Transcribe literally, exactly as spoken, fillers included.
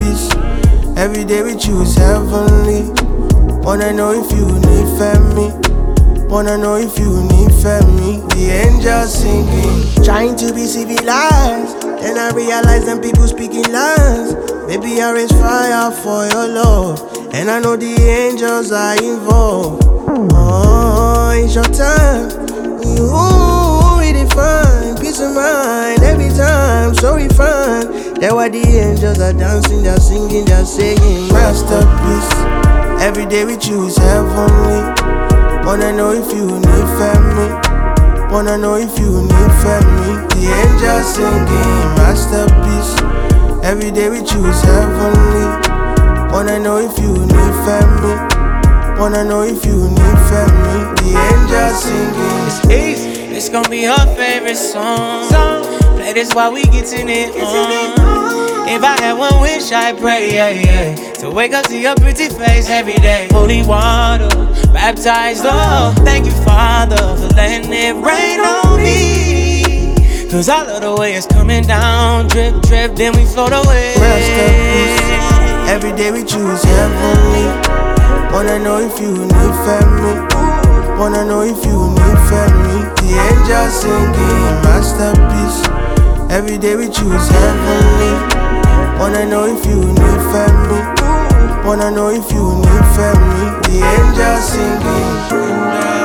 masterpiece. Every day with you is heavenly. Wanna know if you need family. Wanna know if you need family. The angels singing, trying to be civilized. Then I realize them people speaking lies. Baby, I raise fire for your love, and I know the angels are involved. Oh, it's your time. You redefine peace of mind every time, so refined. That's why the angels are dancing, they're singing, they're saying masterpiece. Every day with you is heavenly. Wanna know if you need family. Wanna know if you need family. The angels singing masterpiece. Every day with you is heavenly. Wanna know if you need family. Wanna know if you need family. The angels singing. It's easy. It's gonna be her favorite song. Play this while we getting it on. If I had one wish, I'd pray, yeah, yeah, to wake up to your pretty face every day. Holy water, baptized, oh, thank you, Father, for letting it rain on me. Cause I love the way it's coming down, drip, drip, then we float away. Masterpiece. Every day we choose heavenly. Wanna know if you need family. Wanna know if you need family. The angels singing masterpiece. Every day we choose heavenly. Wanna know if you need family. Wanna know if you need family. The angels singing.